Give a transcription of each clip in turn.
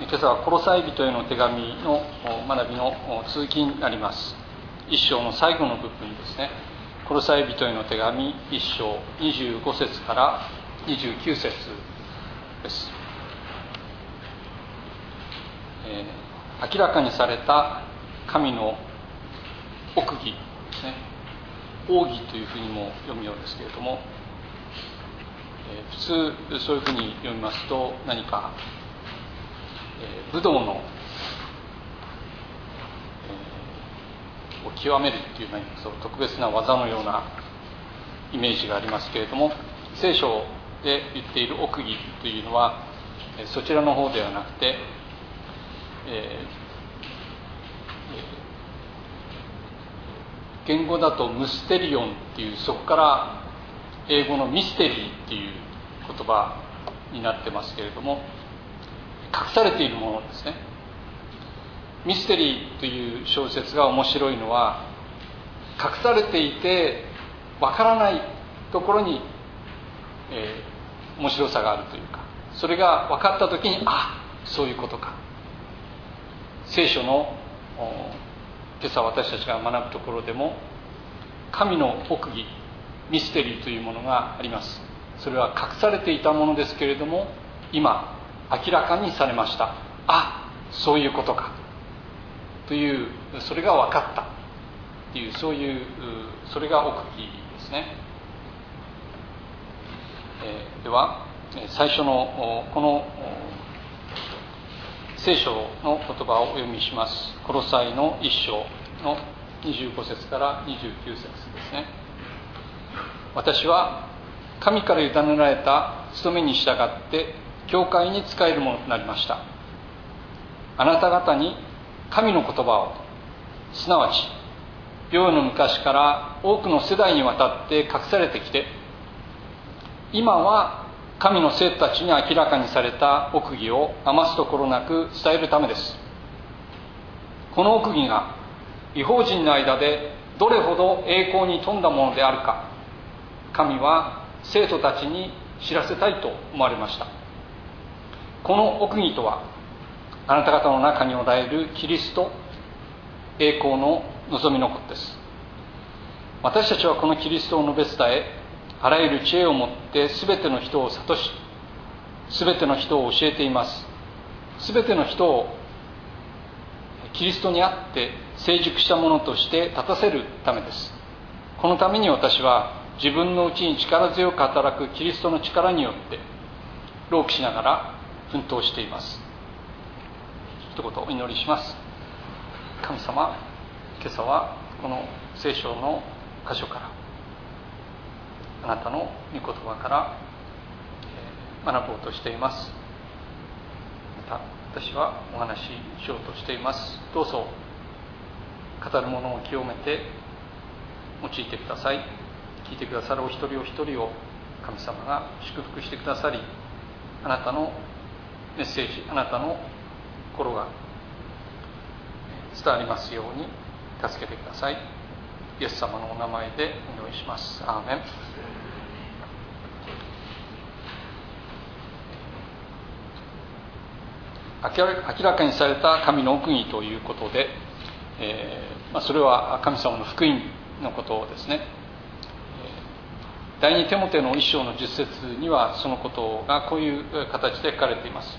今朝はコロサイ人への手紙の学びの続きになります。一章の最後の部分ですね。コロサイ人への手紙一章25節から29節です。明らかにされた神の奥義ですね。奥義というふうにも読むようですけれども、普通そういうふうに読みますと何か武道の、を極めるという何かそう特別な技のようなイメージがありますけれども、聖書で言っている奥義というのはそちらの方ではなくて、言語だとムステリオンっていう、そこから英語のミステリーっていう言葉になってますけれども、隠されているものですね。ミステリーという小説が面白いのは、隠されていてわからないところに、面白さがあるというか、それが分かった時に、そういうことか。聖書の今朝私たちが学ぶところでも、神の奥義、ミステリーというものがあります。それは隠されていたものですけれども、今明らかにされました。そういうことかという、それが分かったという、そういうそれが奥義ですね。では最初のこの聖書の言葉をお読みします。コロサイの一章の25節から29節ですね。私は神から委ねられた務めに従って教会に仕えるものとなりました。あなた方に神の言葉を、すなわち世々の昔から多くの世代にわたって隠されてきて、今は神の生徒たちに明らかにされた奥義を余すところなく伝えるためです。この奥義が異邦人の間でどれほど栄光に富んだものであるか、神は生徒たちに知らせたいと思われました。この奥義とは、あなた方の中におられるキリスト、栄光の望みのことです。私たちはこのキリストを述べ伝え、あらゆる知恵をもってすべての人を諭し、すべての人を教えています。すべての人をキリストにあって成熟したものとして立たせるためです。このために私は自分のうちに力強く働くキリストの力によって労苦しながら奮闘しています。一言お祈りします。神様、今朝はこの聖書の箇所からあなたの御言葉から学ぼうとしています。また私はお話ししようとしています。どうぞ語るものを清めて用いてください。聞いてくださるお一人お一人を神様が祝福してくださり、あなたのメッセージ、あなたの心が伝わりますように助けてください。イエス様のお名前でお祈りします。アーメン。明らかにされた神の奥義ということで、それは神様の福音のことですね。第二テモテの一章の10節にはそのことがこういう形で書かれています。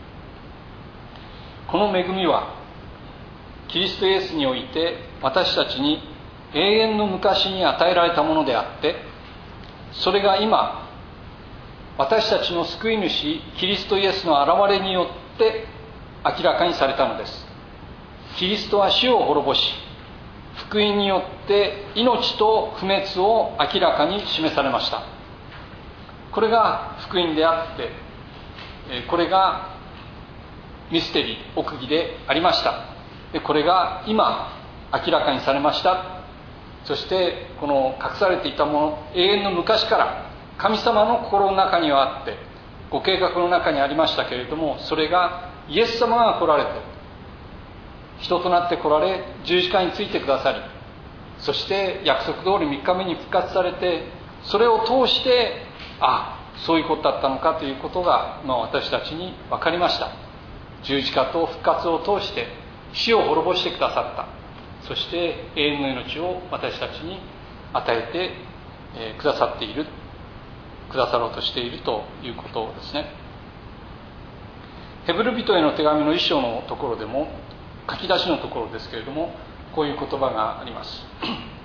この恵みはキリストイエスにおいて私たちに永遠の昔に与えられたものであって、それが今私たちの救い主キリストイエスの現れによって明らかにされたのです。キリストは死を滅ぼし、福音によって命と不滅を明らかに示されました。これが福音であって、これがミステリー、奥義でありました。これが今明らかにされました。そしてこの隠されていたもの、永遠の昔から神様の心の中にはあって、ご計画の中にありましたけれども、それがイエス様が来られて、人となって来られ、十字架についてくださり、そして約束通り3日目に復活されて、それを通して、そういうことだったのかということが、私たちに分かりました。 十字架と復活を通して死を滅ぼしてくださった。そして永遠の命を私たちに与えてくださっている、くださろうとしているということですね。ヘブル人への手紙の1章のところでも、書き出しのところですけれども、こういう言葉があります。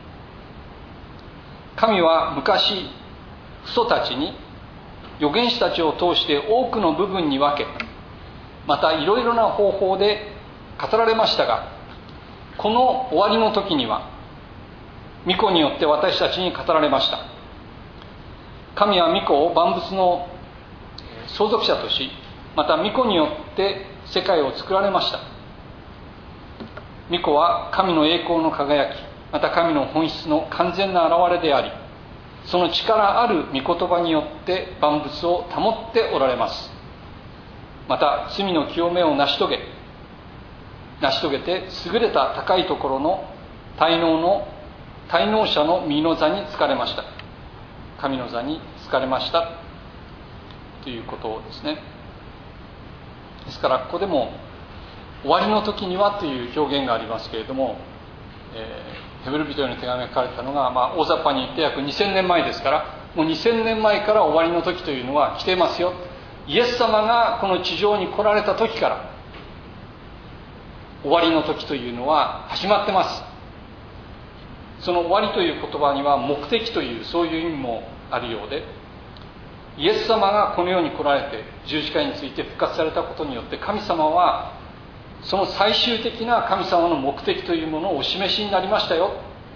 神は昔、父祖たちに預言者たちを通して多くの部分に分け、またいろいろな方法で語られましたが、この終わりの時には御子によって私たちに語られました。神は御子を万物の相続者とし、また御子によって世界を作られました。御子は神の栄光の輝き、また神の本質の完全な現れであり、その力ある御言葉によって万物を保っておられます。また罪の清めを成し遂げて優れた高いところの滞納者の御の座に就かれました。神の座に就かれましたということですね。ですからここでも終わりの時にはという表現がありますけれども、ヘブル人への手紙が書かれたのが、大雑把に言って約2000年前ですから、もう2000年前から終わりの時というのは来てますよ。イエス様がこの地上に来られた時から終わりの時というのは始まってます。その終わりという言葉には目的というそういう意味もあるようで、イエス様がこの世に来られて十字架について復活されたことによって、神様はその最終的な神様の目的というものをお示しになりましたよ。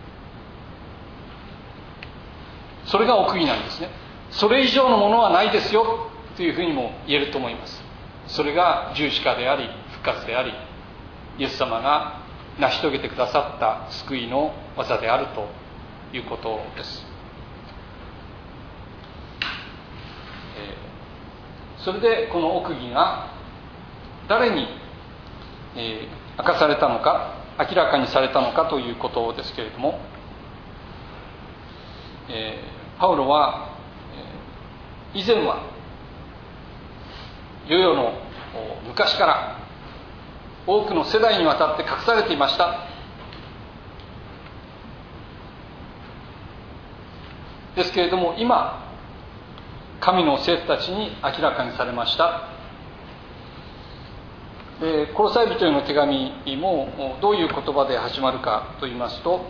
それが奥義なんですね。それ以上のものはないですよというふうにも言えると思います。それが十字架であり復活であり、イエス様が成し遂げてくださった救いの技であるということです。それでこの奥義が誰に明かされたのか、明らかにされたのかということですけれども、パウロは以前は世々の昔から多くの世代にわたって隠されていました。ですけれども今神の生徒たちに明らかにされました。コロサイ人への手紙もどういう言葉で始まるかといいますと、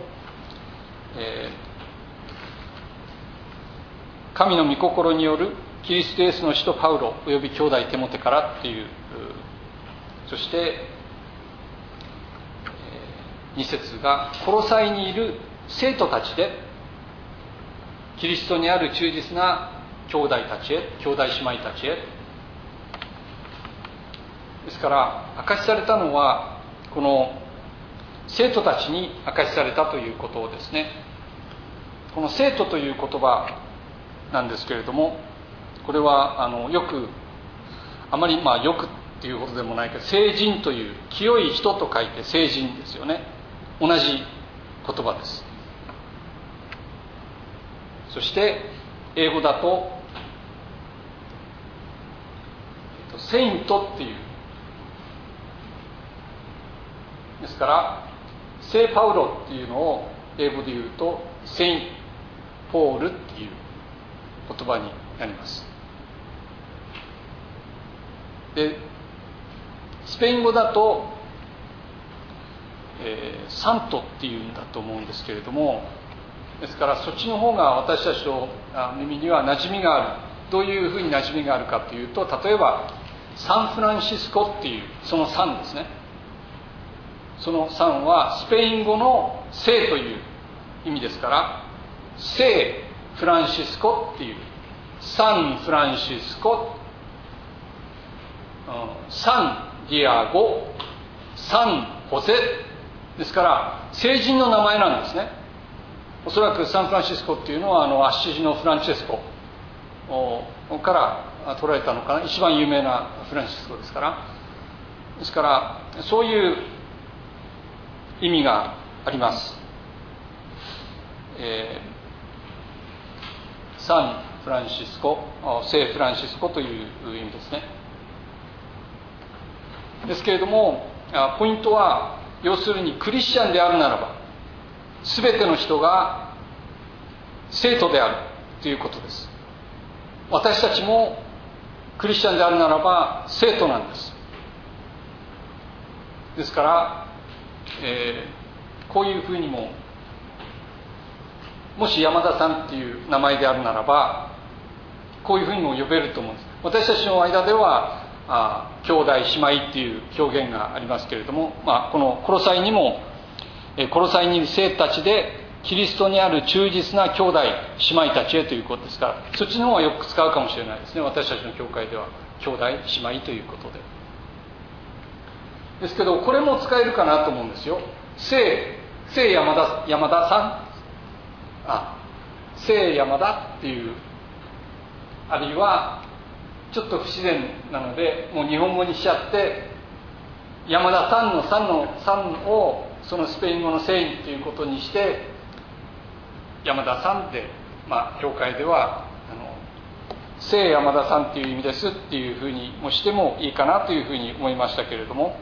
神の御心によるキリストイエスの使徒パウロおよび兄弟テモテからという、そして2節がコロサイにいる生徒たちでキリストにある忠実な兄弟たちへ、兄弟姉妹たちへ。ですから明かしされたのはこの生徒たちに明かしされたということですね。この生徒という言葉なんですけれども、これはよく、あまりよくっていうことでもないけど、聖人という清い人と書いて聖人ですよね。同じ言葉です。そして英語だとセイントっていう、ですから聖パウロっていうのを英語で言うとセインポールっていう言葉になります。でスペイン語だと、サントっていうんだと思うんですけれども、ですからそっちの方が私たちの耳には馴染みがある。どういうふうに馴染みがあるかというと、例えばサンフランシスコっていうそのサンですね。そのサンはスペイン語の聖という意味ですから、聖フランシスコっていう、サンフランシスコ、サンディアゴ、サンホセですから聖人の名前なんですね。おそらくサンフランシスコっていうのはアッシジのフランチェスコから取られたのかな。一番有名なフランシスコですから。ですからそういう意味があります。サンフランシスコ、聖フランシスコという意味ですね。 ですけれども、ポイントは要するにクリスチャンであるならば全ての人が生徒であるということです。私たちもクリスチャンであるならば生徒なんです。ですから、こういうふうにも、もし山田さんっていう名前であるならばこういうふうにも呼べると思うんです。私たちの間では兄弟姉妹っていう表現がありますけれども、このコロサイにもコロサイにいる生徒たちでキリストにある忠実な兄弟姉妹たちへということですから、そっちの方がよく使うかもしれないですね。私たちの教会では兄弟姉妹ということでですけど、これも使えるかなと思うんですよ。聖山田さん、聖山田っていう、あるいはちょっと不自然なのでもう日本語にしちゃって山田さんのさんをそのスペイン語の聖ということにして山田さんで、教会では聖山田さんっていう意味ですっていうふうにもしてもいいかなというふうに思いましたけれども、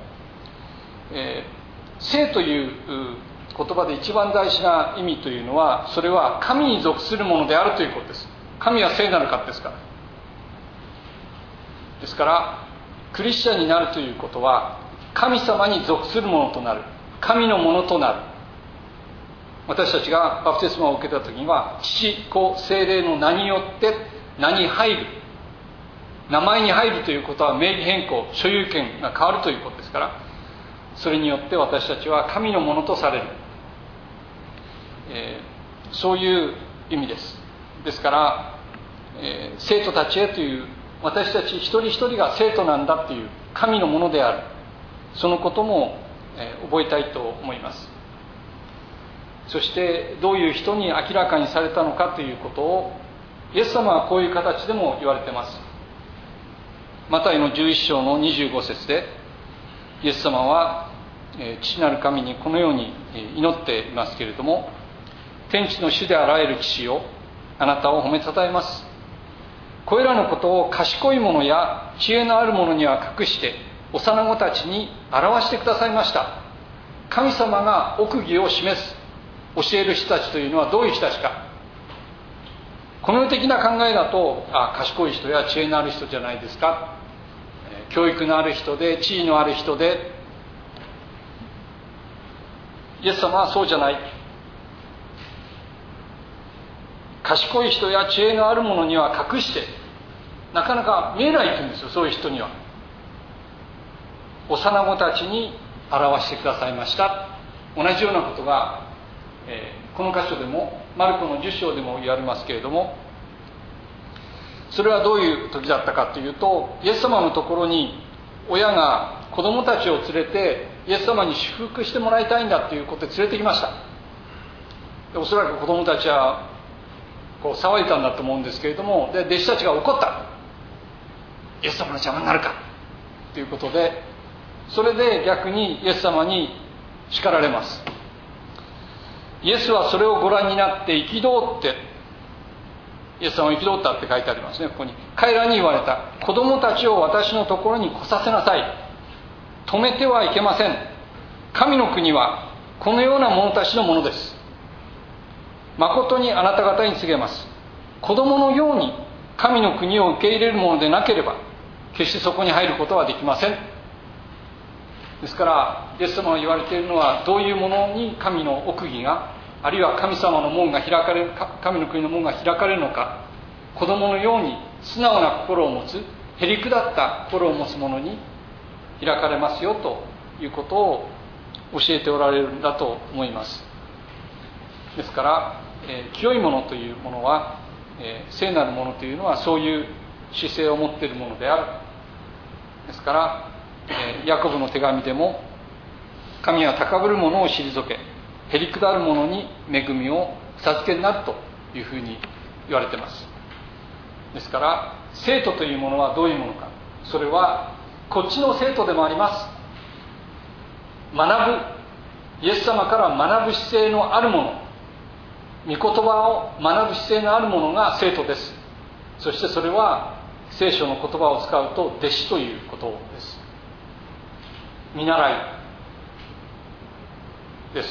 聖という言葉で一番大事な意味というのは、それは神に属するものであるということです。神は聖なる方ですから。ですからクリスチャンになるということは神様に属するものとなる、神のものとなる。私たちがバプテスマを受けた時には父子聖霊の名によって名に入る、名前に入るということは名義変更、所有権が変わるということですから、それによって私たちは神のものとされる、そういう意味です。ですから、生徒たちへという、私たち一人一人が生徒なんだという神のものである、そのことも、覚えたいと思います。そしてどういう人に明らかにされたのかということをイエス様はこういう形でも言われています。マタイの11章の25節でイエス様は父なる神にこのように祈っていますけれども、天地の主であらゆる父よ、あなたを褒めたたえます。これらのことを賢い者や知恵のある者には隠して幼子たちに表してくださいました。神様が奥義を示す、教える人たちというのはどういう人たちか。この世的な考えだと、賢い人や知恵のある人じゃないですか、教育のある人で地位のある人で。イエス様はそうじゃない。賢い人や知恵のある者には隠して、なかなか見えないって言うんですよ、そういう人には。幼子たちに表してくださいました。同じようなことが、この箇所でもマルコの10章でも言われますけれども、それはどういう時だったかというと、イエス様のところに親が子供たちを連れてイエス様に祝福してもらいたいんだということで連れてきました。でおそらく子供たちはこう騒いだんだと思うんですけれども、で弟子たちが怒った。イエス様の邪魔になるかということで、それで逆にイエス様に叱られます。イエスはそれをご覧になって憤って、イエス様は憤ったって書いてありますね、ここに。彼らに言われた。子供たちを私のところに来させなさい。止めてはいけません。神の国はこのような者たちのものです。誠にあなた方に告げます。子供のように神の国を受け入れるものでなければ、決してそこに入ることはできません。ですからイエス様が言われているのは、どういうものに神の奥義が、あるいは神様の門が開かれる、神の国の門が開かれるのか。子供のように素直な心を持つ、へりくだった心を持つ者に開かれますよということを教えておられるんだと思います。ですから、清いものというものは、聖なるものというのはそういう姿勢を持っているものである。ですから、ヤコブの手紙でも、神は高ぶる者を退け、へりくだる者に恵みを授けになるというふうに言われています。ですから生徒というものはどういうものか。それはこっちの生徒でもあります。学ぶ、イエス様から学ぶ姿勢のあるもの、御言葉を学ぶ姿勢のあるものが生徒です。そしてそれは聖書の言葉を使うと弟子ということです。 見習いです。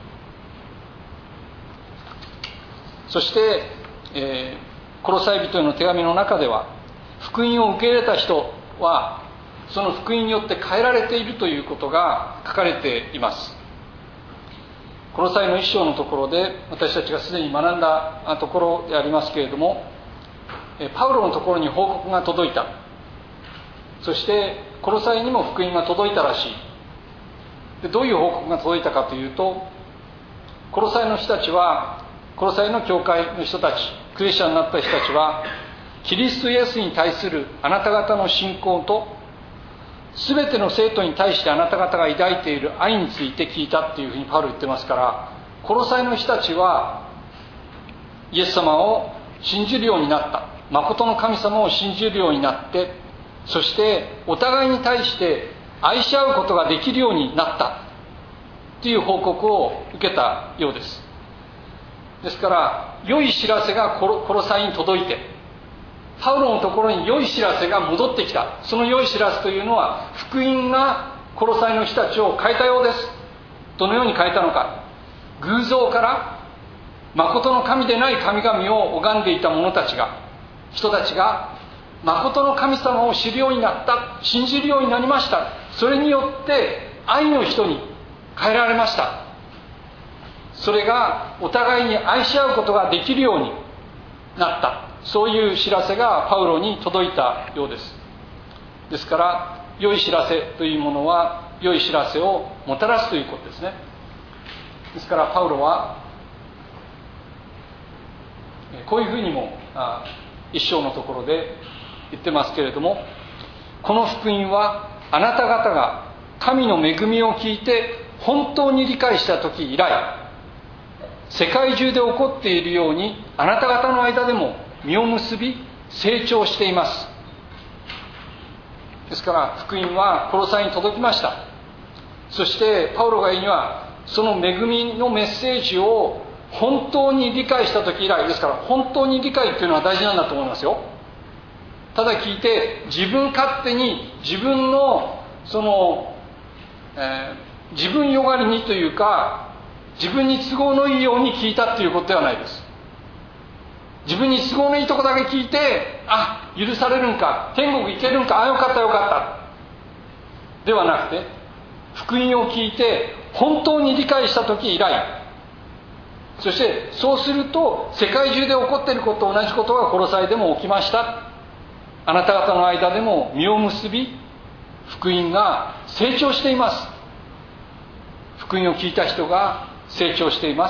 そして、コロサイ人への手紙の中では、福音を受け入れた人はその福音によって変えられているということが書かれています。コロサイの一章のところで私たちがすでに学んだところでありますけれども、パウロのところに報告が届いた。そしてコロサイにも福音が届いたらしい。でどういう報告が届いたかというと、コロサイの人たちは、コロサイの教会の人たち、クリスチャンになった人たちは、キリストイエスに対するあなた方の信仰と、すべての生徒に対してあなた方が抱いている愛について聞いたっていうふうにパウロ言ってますから、コロサイの人たちはイエス様を信じるようになった、誠の神様を信じるようになって、そしてお互いに対して愛し合うことができるようになったという報告を受けたようです。ですから良い知らせがコロサイに届いて、パウロのところに良い知らせが戻ってきた。その良い知らせというのは、福音がコロサイの人たちを変えたようです。どのように変えたのか。偶像から誠の神でない神々を拝んでいた人たちが誠の神様を知るようになった、信じるようになりました。それによって愛の人に変えられました。それがお互いに愛し合うことができるようになった、そういう知らせがパウロに届いたようです。ですから良い知らせというものは良い知らせをもたらすということですね。ですからパウロはこういうふうにも一章のところで言ってますけれども、この福音はあなた方が神の恵みを聞いて本当に理解した時以来、世界中で起こっているようにあなた方の間でも実を結び成長しています。ですから福音はコロサイに届きました。そしてパウロが言うには、その恵みのメッセージを本当に理解した時以来ですから、本当に理解というのは大事なんだと思いますよ。ただ聞いて自分勝手に自分の自分よがりにというか、自分に都合のいいように聞いたということではないです。自分に都合のいいとこだけ聞いて、許されるんか、天国行けるんか、よかったよかったではなくて、福音を聞いて本当に理解した時以来、そしてそうすると世界中で起こっていることと同じことがコロサイでも起きました。あなた方の間でも実を結び、福音が成長しています。福音を聞いた人が成長しています。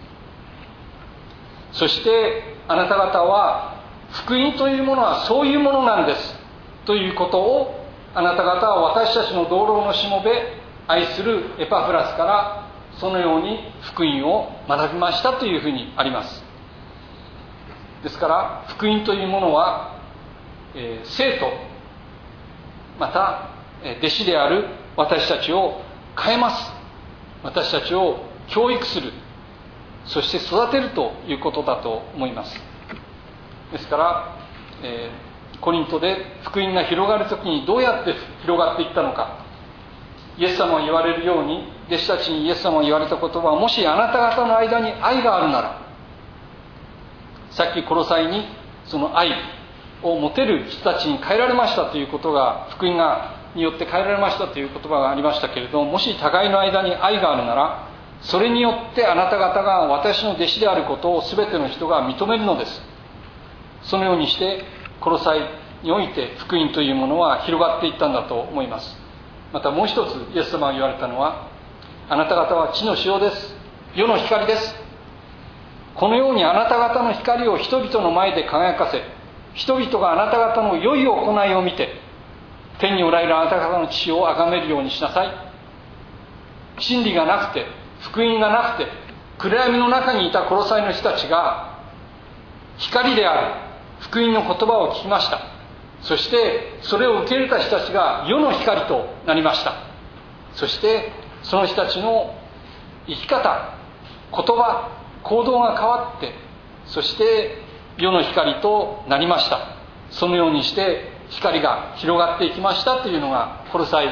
そしてあなた方は福音というものはそういうものなんですということを、あなた方は私たちの同僚のしもべ、愛するエパフラスからそのように福音を学びましたというふうにあります。ですから福音というものは、生徒また弟子である私たちを変えます。私たちを教育する、そして育てるということだと思います。ですから、コリントで福音が広がるときにどうやって広がっていったのか、イエス様が言われるように、弟子たちにイエス様が言われた言葉は、もしあなた方の間に愛があるなら、さっきコロサイにその愛を持てる人たちに変えられましたということが、福音によって変えられましたという言葉がありましたけれども、もし互いの間に愛があるなら、それによってあなた方が私の弟子であることを全ての人が認めるのです。そのようにしてコロサイにおいて福音というものは広がっていったんだと思います。またもう一つイエス様が言われたのは、あなた方は地の塩です。世の光です。このようにあなた方の光を人々の前で輝かせ、人々があなた方の良い行いを見て、天におられるあなた方の父を崇めるようにしなさい。真理がなくて、福音がなくて、暗闇の中にいたコロサイの人たちが光である福音の言葉を聞きました。そしてそれを受け入れた人たちが世の光となりました。そしてその人たちの生き方、言葉、行動が変わって、そして世の光となりました。そのようにして光が広がっていきましたというのがコロサイ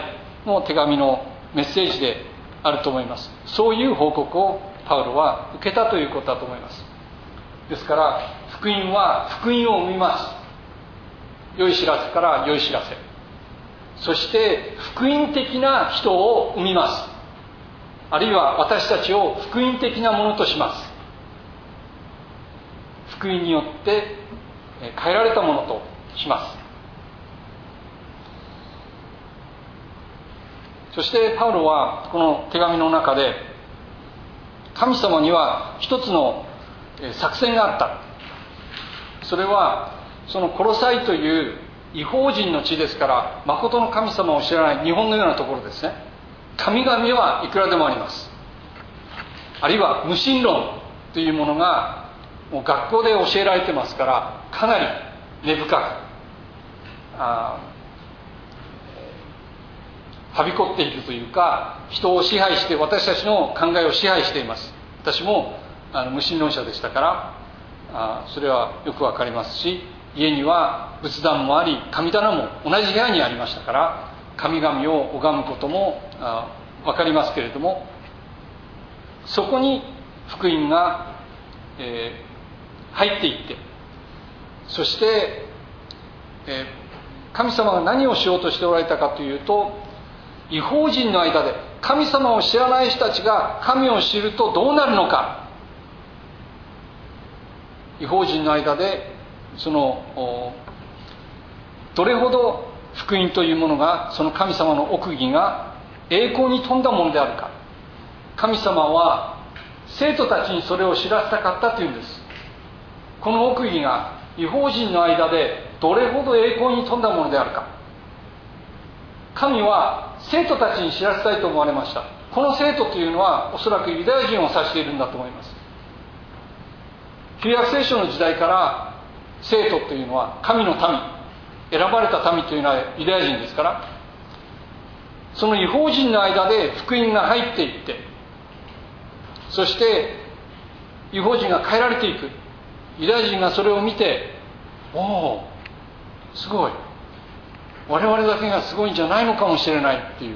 の手紙のメッセージであると思います。そういう報告をパウロは受けたということだと思います。ですから福音は福音を生みます。良い知らせから良い知らせ、そして福音的な人を生みます。あるいは私たちを福音的なものとします。福音によって変えられたものとします。そしてパウロはこの手紙の中で、神様には一つの作戦があった。それはそのコロサイという異邦人の地ですから、誠の神様を知らない日本のようなところですね。神々はいくらでもあります。あるいは無神論というものがもう学校で教えられてますから、かなり根深くはびこっているというか、人を支配して、私たちの考えを支配しています。私も無神論者でしたからそれはよくわかりますし、家には仏壇もあり神棚も同じ部屋にありましたから、神々を拝むこともわかりますけれども、そこに福音が、入っていって、そして、神様が何をしようとしておられたかというと、異邦人の間で神様を知らない人たちが神を知るとどうなるのか。異邦人の間でどれほど福音というものが、その神様の奥義が栄光に富んだものであるか。神様は生徒たちにそれを知らせたかったというんです。この奥義が異邦人の間でどれほど栄光に富んだものであるか。神は生徒たちに知らせたいと思われました。この生徒というのはおそらくユダヤ人を指しているんだと思います。旧約聖書の時代から生徒というのは神の民、選ばれた民というのはユダヤ人ですから、その異邦人の間で福音が入っていって、そして異邦人が変えられていく。ユダヤ人がそれを見て、おお、すごい、我々だけがすごいんじゃないのかもしれないっていう、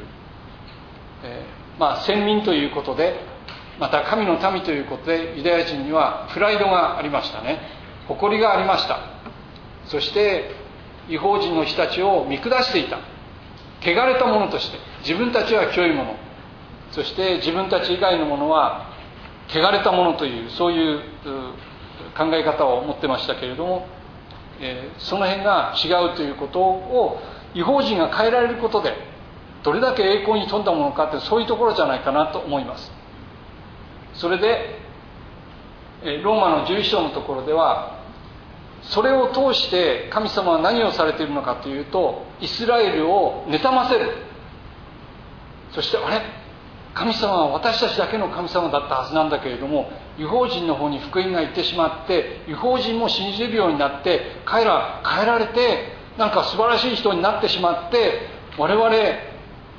先民ということで、また神の民ということで、ユダヤ人にはプライドがありましたね。誇りがありました。そして異邦人の人たちを見下していた。汚れたものとして、自分たちは清いもの、そして自分たち以外のものは汚れたものという、そういう考え方を持ってましたけれども、その辺が違うということを異邦人が変えられることで、どれだけ栄光に富んだものかって、そういうところじゃないかなと思います。それでローマの11章のところでは、それを通して神様は何をされているのかというと、イスラエルを妬ませる。そして、あれ、神様は私たちだけの神様だったはずなんだけれども、異邦人の方に福音が行ってしまって、異邦人も信じるようになって、彼ら変えられて、なんか素晴らしい人になってしまって、我々で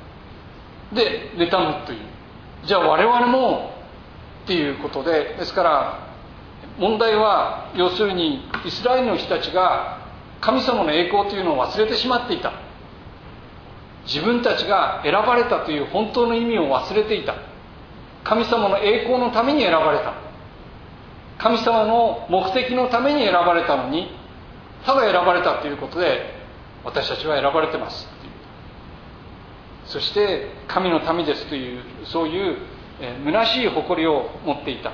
妬むという、じゃあ我々もっていうことで、ですから問題は、要するにイスラエルの人たちが神様の栄光というのを忘れてしまっていた。自分たちが選ばれたという本当の意味を忘れていた。神様の栄光のために選ばれた、神様の目的のために選ばれたのに、ただ選ばれたということで私たちは選ばれてますっていう、そして神の民ですという、そういう虚しい誇りを持っていた。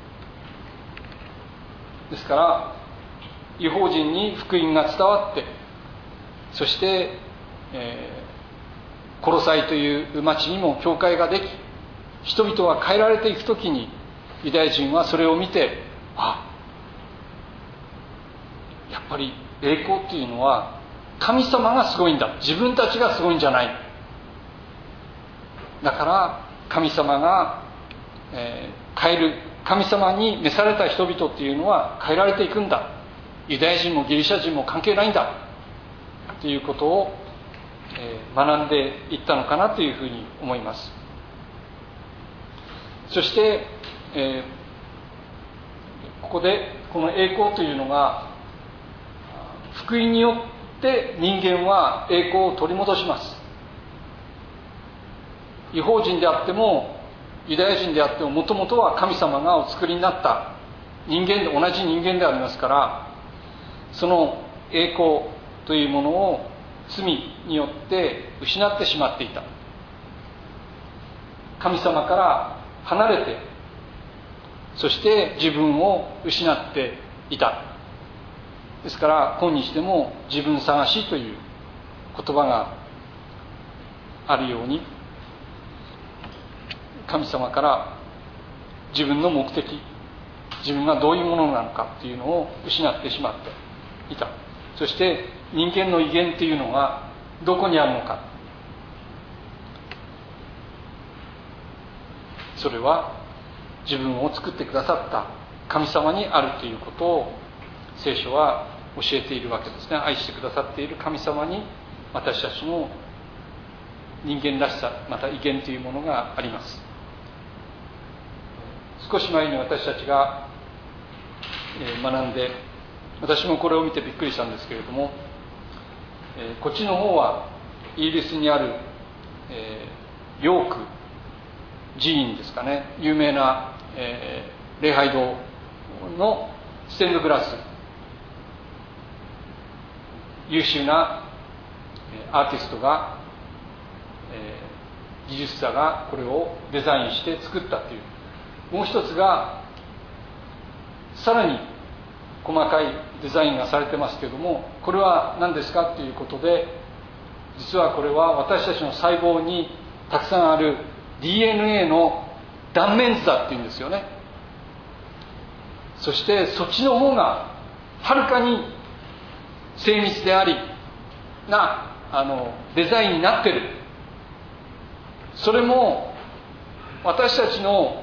ですから異邦人に福音が伝わって、そして、コロサイという町にも教会ができ、人々が変えられていくときに、ユダヤ人はそれを見て、やっぱり栄光っていうのは神様がすごいんだ、自分たちがすごいんじゃない。だから神様が、変える、神様に召された人々っていうのは変えられていくんだ、ユダヤ人もギリシャ人も関係ないんだということを、学んでいったのかなというふうに思います。そして、ここでこの栄光というのが、福音によって人間は栄光を取り戻します。 異邦人であってもユダヤ人であっても、もともとは神様がお作りになった人間で、同じ人間でありますから、その栄光というものを罪によって失ってしまっていた。神様から離れて、そして自分を失っていた。ですから今日でも自分探しという言葉があるように、神様から自分の目的、自分がどういうものなのかというのを失ってしまっていた。そして人間の威厳というのがどこにあるのか、それは自分を作ってくださった神様にあるということを聖書は教えているわけですね。愛してくださっている神様に私たちの人間らしさ、また威厳というものがあります。少し前に私たちが学んで、私もこれを見てびっくりしたんですけれども、こっちの方はイギリスにあるヨーク寺院ですかね、有名な礼拝堂のステンドグラス、優秀なアーティストが、技術者がこれをデザインして作ったという。もう一つがさらに細かいデザインがされてますけれども、これは何ですかということで、実はこれは私たちの細胞にたくさんある DNA の断面図だっていうんですよね。そしてそっちの方がはるかに精密でありなデザインになっている。それも私たちの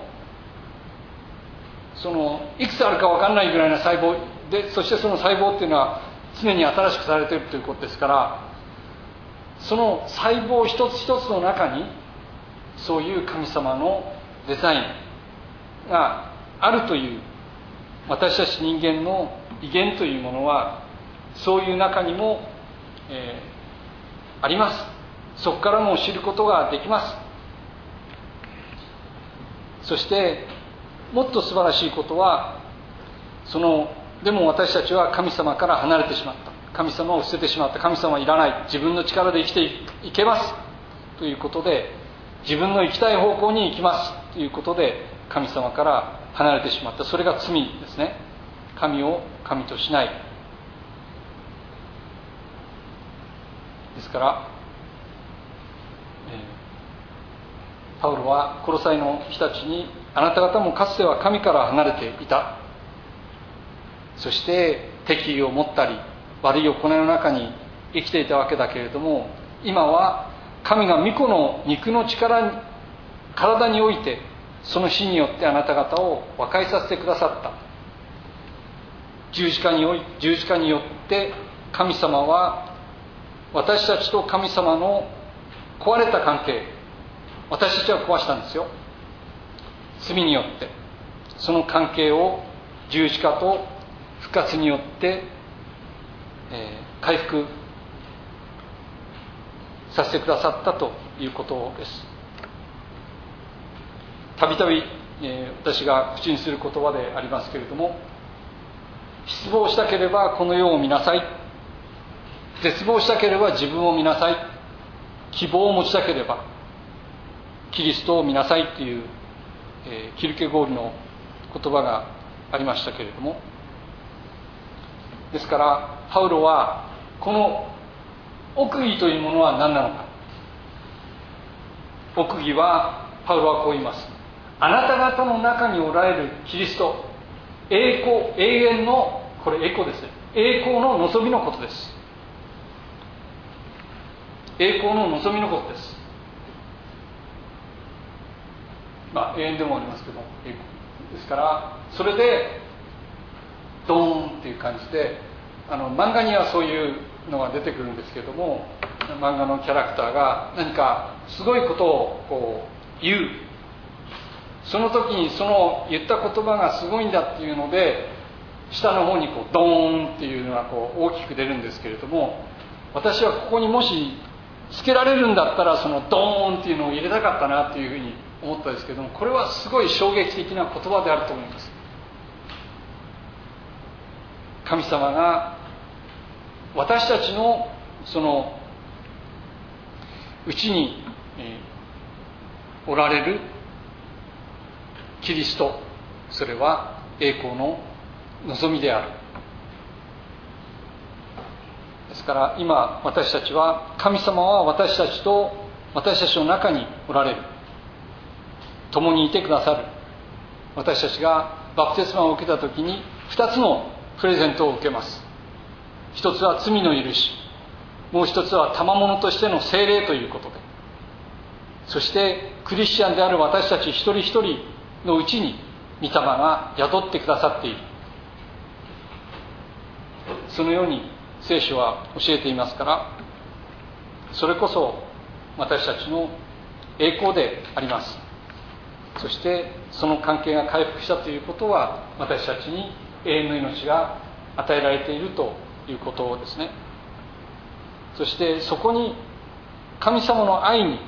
いくつあるか分かんないぐらいな細胞で、そしてその細胞っていうのは常に新しくされているということですから、その細胞一つ一つの中にそういう神様のデザインがあるという、私たち人間の威厳というものはそういう中にも、あります。そこからも知ることができます。そしてもっと素晴らしいことは、でも私たちは神様から離れてしまった、神様を捨ててしまった、神様はいらない、自分の力で生きていけますということで、自分の行きたい方向に行きますということで神様から離れてしまった。それが罪ですね。神を神としない。ですからパウロはコロサイの人たちに、あなた方もかつては神から離れていた、そして敵意を持ったり悪い行いの中に生きていたわけだけれども、今は神が御子の肉の体においてその死によってあなた方を和解させてくださった。十字架によって神様は私たちと神様の壊れた関係、私たちは壊したんですよ、罪によって。その関係を十字架と復活によって、回復させてくださったということです。たびたび私が口にする言葉でありますけれども、失望したければこの世を見なさい、絶望したければ自分を見なさい、希望を持ちたければキリストを見なさいという、キルケゴールの言葉がありましたけれども、ですからパウロはこの奥義というものは何なのか。奥義はパウロはこう言います。あなた方の中におられるキリスト、栄光、永遠の、これ栄光ですね、栄光の望みのことです。栄光の望みのことです。永遠でもありますけど、栄光ですから、それでドーンっていう感じで、漫画にはそういうのが出てくるんですけども、漫画のキャラクターが何かすごいことをこう言う、その時にその言った言葉がすごいんだっていうので、下の方にドーンっていうのが大きく出るんですけれども、私はここにもしつけられるんだったらそのドーンっていうのを入れたかったなというふうに思ったんですけども、これはすごい衝撃的な言葉であると思います。神様が私たちのそのうちにおられるキリスト、それは栄光の望みである。ですから今私たちは、神様は私たちの中におられる、共にいてくださる。私たちがバプテスマを受けたときに2つのプレゼントを受けます。一つは罪の許し、もう一つは賜物としての聖霊ということで、そしてクリスチャンである私たち一人一人のうちに御霊が宿ってくださっている。そのように聖書は教えていますから、それこそ私たちの栄光であります。そしてその関係が回復したということは、私たちに永遠の命が与えられているということですね。そしてそこに神様の愛に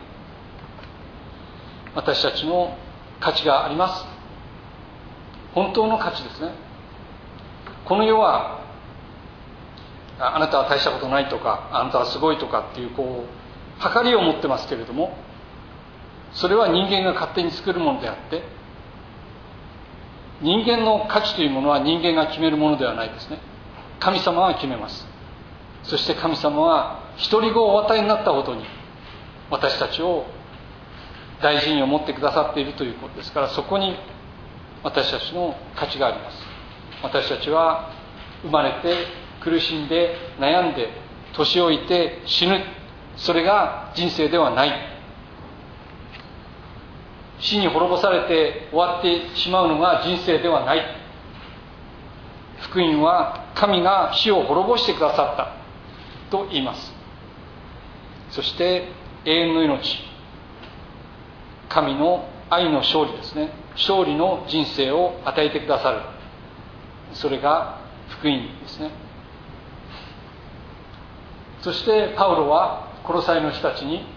私たちの価値があります。本当の価値ですね。この世はあなたは大したことないとか、あなたはすごいとかっていう計りを持ってますけれども、それは人間が勝手に作るものであって、人間の価値というものは人間が決めるものではないですね。神様は決めます。そして神様は一人子をお与えになったほどに私たちを大事に思ってくださっているということですから、そこに私たちの価値があります。私たちは生まれて苦しんで悩んで年老いて死ぬ、それが人生ではない。死に滅ぼされて終わってしまうのが人生ではない。福音は神が死を滅ぼしてくださったと言います。そして永遠の命、神の愛の勝利ですね、勝利の人生を与えてくださる、それが福音ですね。そしてパウロはコロサイの人たちに、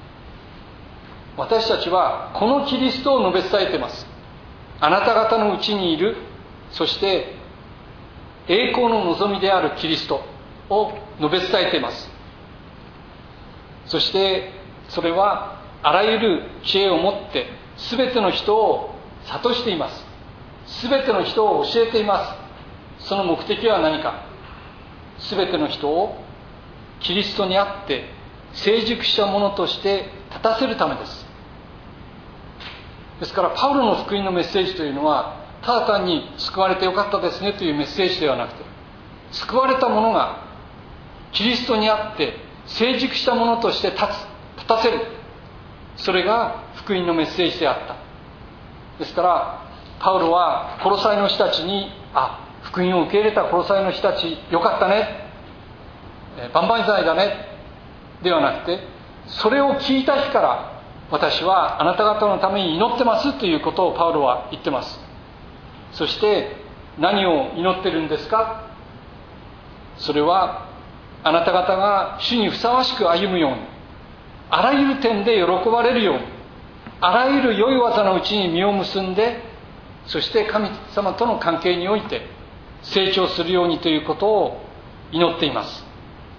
私たちはこのキリストを述べ伝えています。あなた方のうちにいる、そして栄光の望みであるキリストを述べ伝えています。そしてそれはあらゆる知恵を持って全ての人を諭しています。全ての人を教えています。その目的は何か、全ての人をキリストにあって成熟したものとして立たせるためです。ですからパウロの福音のメッセージというのは、ただ単に救われてよかったですねというメッセージではなくて、救われた者がキリストにあって成熟したものとして立たせる、それが福音のメッセージであった。ですからパウロはコロサイの人たちに、福音を受け入れたコロサイの人たちよかったね、万々歳だねではなくて、それを聞いた日から私はあなた方のために祈ってますということをパウロは言ってます。そして何を祈ってるんですか。それはあなた方が主にふさわしく歩むように、あらゆる点で喜ばれるように、あらゆる良い技のうちに実を結んで、そして神様との関係において成長するようにということを祈っています。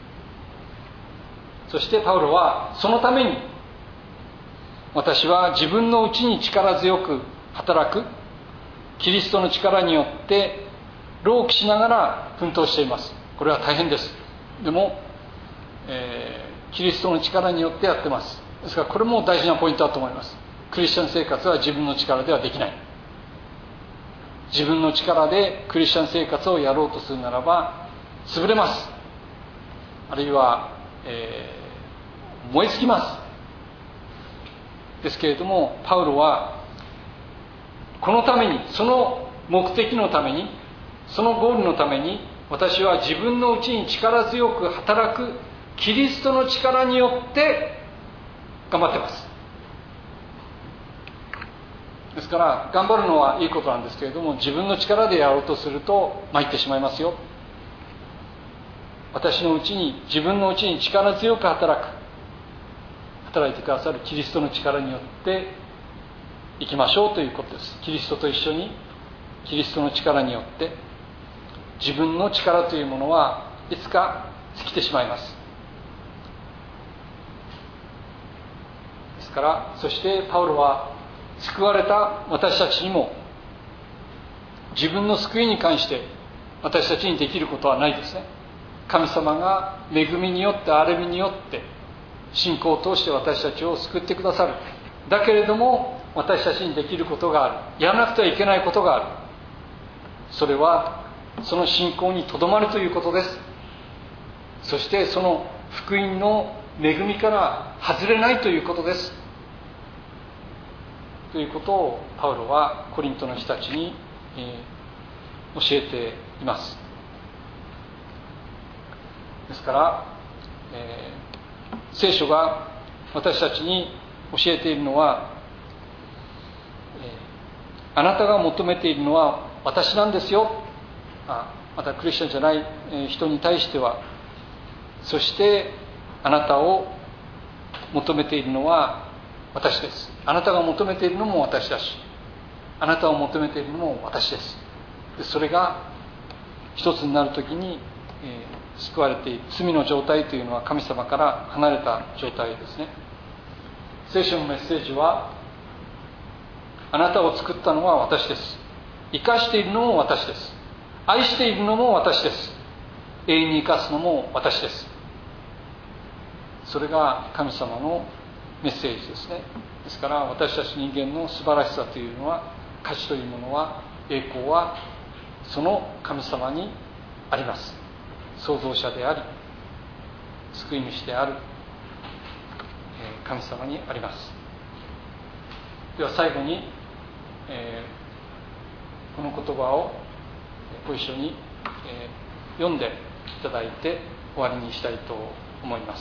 そしてパウロはそのために、私は自分のうちに力強く働くキリストの力によって労苦しながら奮闘しています。これは大変です。でも、キリストの力によってやってます。ですからこれも大事なポイントだと思います。クリスチャン生活は自分の力ではできない。自分の力でクリスチャン生活をやろうとするならば潰れます。あるいは、燃え尽きます。ですけれどもパウロはこのために、その目的のために、そのゴールのために、私は自分のうちに力強く働くキリストの力によって頑張ってます。ですから頑張るのはいいことなんですけれども、自分の力でやろうとすると参ってしまいますよ。私のうちに、自分のうちに力強く働く働いてくださるキリストの力によって生きましょうということです。キリストと一緒にキリストの力によって、自分の力というものはいつか尽きてしまいます。ですから、そしてパウロは救われた私たちにも自分の救いに関して私たちにできることはないですね。神様が恵みによって、憐れみによって信仰を通して私たちを救ってくださる。だけれども私たちにできることがある。やらなくてはいけないことがある。それはその信仰にとどまるということです。そしてその福音の恵みから外れないということです。ということをパウロはコリントの人たちに、教えています。ですから、聖書が私たちに教えているのは、あなたが求めているのは私なんですよ。またクリスチャンじゃない人に対しては、そしてあなたを求めているのは私です。あなたが求めているのも私だし、あなたを求めているのも私です。それが一つになるときに、救われている。罪の状態というのは神様から離れた状態ですね。聖書のメッセージは、あなたを作ったのは私です。生かしているのも私です。愛しているのも私です。永遠に生かすのも私です。それが神様のメッセージですね。ですから私たち人間の素晴らしさというのは、価値というものは、栄光はその神様にあります。創造者であり救い主である神様にあります。では最後に、この言葉をご一緒に、読んでいただいて終わりにしたいと思います。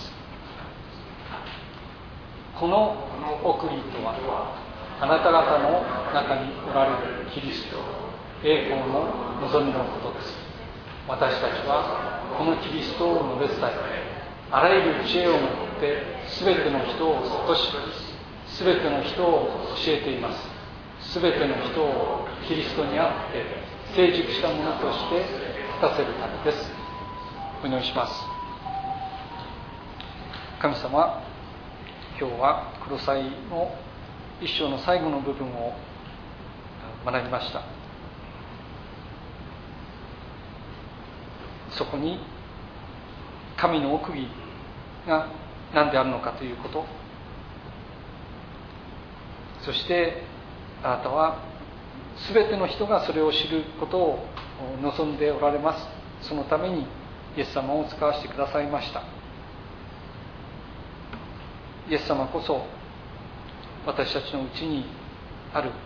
この奥義とは、あなた方の中におられるキリスト、栄光の望みのことです。私たちはこのキリストを述べ伝え、あらゆる知恵を持って全ての人を諭し、全ての人を教えています。全ての人をキリストにあって成熟したものとして立たせるためです。お祈りします。神様、今日はコロサイの一章の最後の部分を学びました。そこに神の奥義が何であるのかということ、そしてあなたは全ての人がそれを知ることを望んでおられます。そのためにイエス様を使わせてくださいました。イエス様こそ私たちのうちにある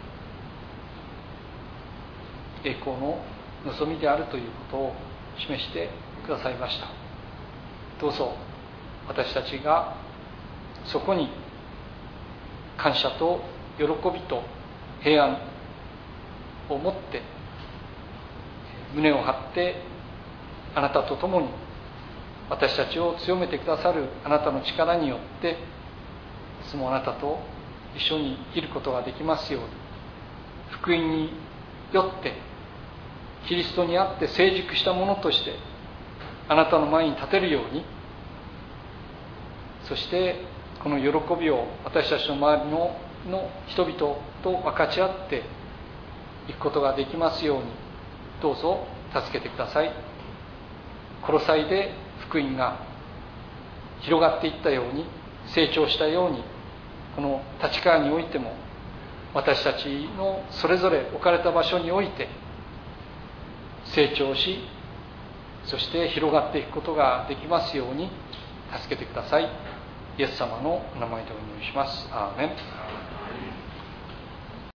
栄光の望みであるということを示してくださいました。どうぞ私たちがそこに感謝と喜びと平安を持って胸を張って、あなたと共に私たちを強めてくださるあなたの力によって、いつもあなたと一緒に生きることができますように、福音によってキリストにあって成熟したものとしてあなたの前に立てるように、そしてこの喜びを私たちの周りの人々と分かち合っていくことができますように、どうぞ助けてください。コロサイで福音が広がっていったように、成長したように、この立川においても私たちのそれぞれ置かれた場所において成長し、そして広がっていくことができますように助けてください。イエス様のお名前でお祈りします。アーメン。